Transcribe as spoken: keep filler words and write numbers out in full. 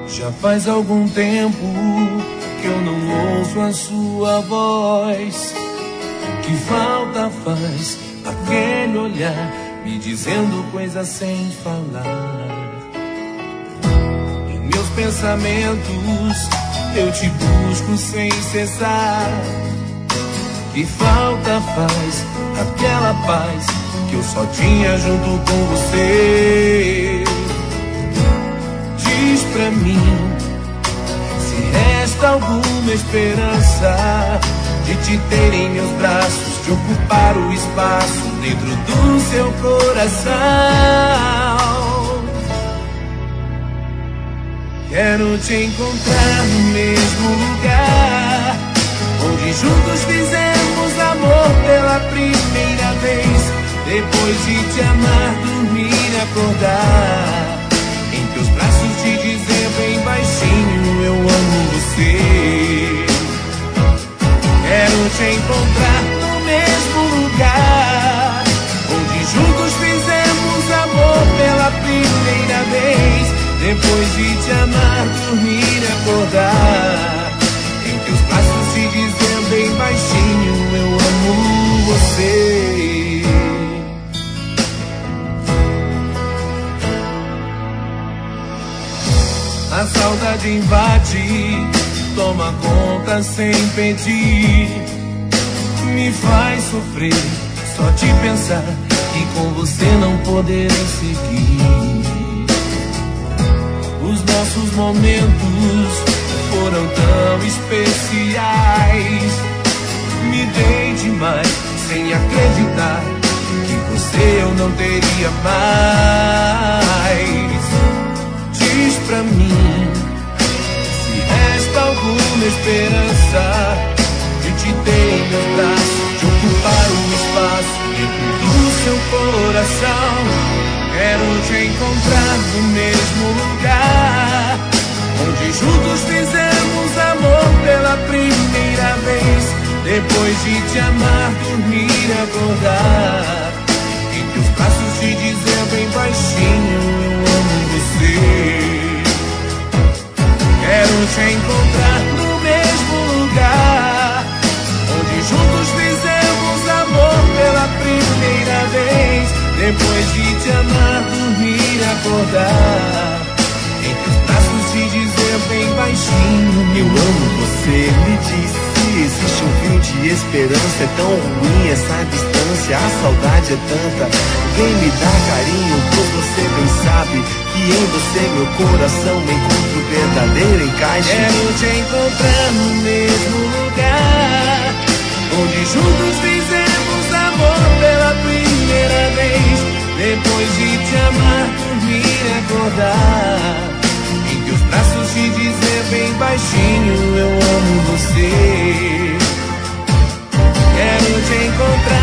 Já faz algum tempo que eu não ouço a sua voz. Que falta faz aquele olhar me dizendo coisas sem falar. Em meus pensamentos eu te busco sem cessar. Que falta faz aquela paz que eu só tinha junto com você. Diz pra mim se resta alguma esperança de te ter em meus braços, de ocupar o espaço dentro do seu coração. Quero te encontrar no mesmo lugar onde juntos fizemos amor pela primeira vez. Depois de te amar, dormir e acordar, em teus braços te dizer bem baixinho: eu amo você. Quero te encontrar no mesmo lugar onde juntos fizemos amor pela primeira vez. Depois de te amar, dormir e acordar, em teus braços te dizer bem baixinho: eu amo você. A saudade invade, toma conta sem pedir. Me faz sofrer só de pensar que com você não poderei seguir. Os nossos momentos foram tão especiais. Me dei demais sem acreditar que você eu não teria mais. Diz pra mim se resta alguma esperança de te ter em meus braços, de ocupar um espaço dentro do seu coração. Quero te encontrar no mesmo lugar onde juntos fizemos amor pela primeira vez. Depois de te amar, dormir e acordar, em teus braços te dizer bem baixinho: eu amo você. Quero te encontrar no mesmo lugar onde juntos fizemos amor pela primeira vez. Depois de te amar, dormir e acordar, em teus braços te dizer bem baixinho: eu amo você. Me diz se existe um fio de esperança. É tão ruim essa distância, a saudade é tanta. Vem me dar carinho, pois você bem sabe que em você meu coração encontra o verdadeiro encaixe. Quero te encontrar no mesmo lugar onde juntos fizemos amor pela primeira vez. Depois de te amar, dormir e acordar, em teus braços te dizer bem baixinho: eu amo você. Quero te encontrar